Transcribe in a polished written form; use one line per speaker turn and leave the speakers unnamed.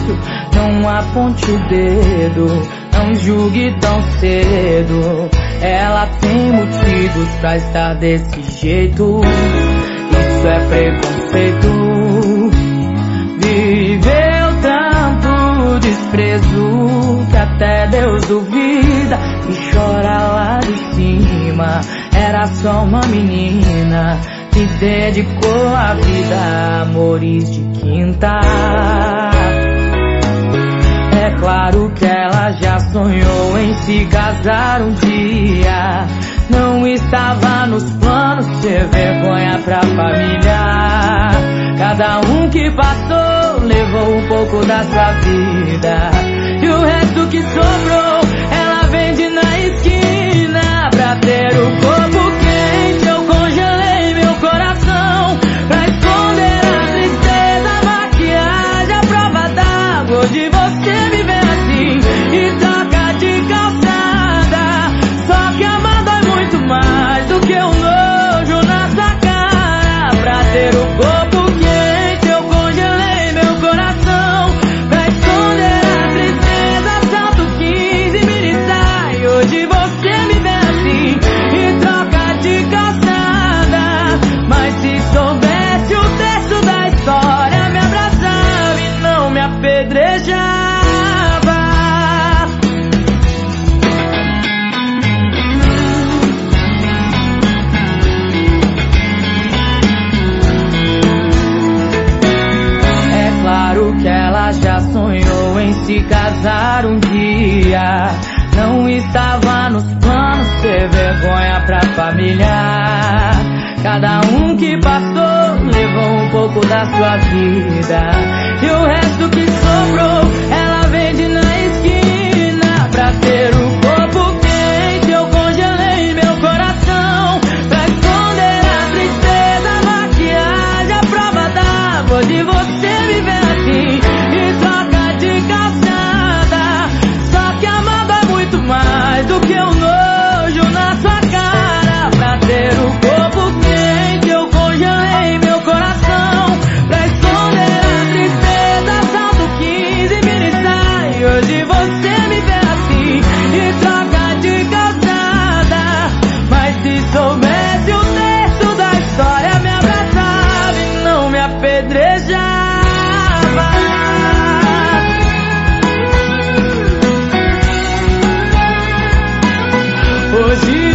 fácil, não aponte o dedo, não julgue tão cedo. Ela tem motivos pra estar desse jeito, isso é preconceito. Viveu tanto desprezo que até Deus duvida e chora lá de cima. Era só uma menina que dedicou a vida a amores de quinta. É claro que ela já sonhou em se casar um dia. Não estava nos planos ser vergonha pra família. Cada um que passou levou um pouco da sua vida, e o resto que sobrou ela vende na esquina. Pra ter o corpo quente eu congelei meu coração, pra esconder a tristeza, a maquiagem, a prova d'água. Hoje você me vê assim e troca de calçada. Só que amar dói muito mais do que o nojo na sua cara. Pra ter o corpo quente eu congelei meu coração, pra esconder a tristeza, salto 15 militares. E hoje você me vê assim e troca de calçada. Mas se soubesse o texto da história, me abraçava e não me apedrejava. É claro que ela já sonhou em se casar um dia. Não estava nos planos ser vergonha pra família. Cada um que passou levou um pouco da sua vida, e o resto que sobrou ela vende na esquina. Pra ter o corpo quente eu congelei meu coração, pra esconder a tristeza, a maquiagem, a prova d'água. Hoje você me vê assim e troca de calçada. Só que amar dói muito mais do que o nojo na sua cara. Pra ter o corpo quente eu congelei meu coração, pra esconder a tristeza, salto 15 militares. E hoje você me vê assim e troca de calçada. Mas se soubesse o texto da história, me abraçava e não me apedrejava. Hoje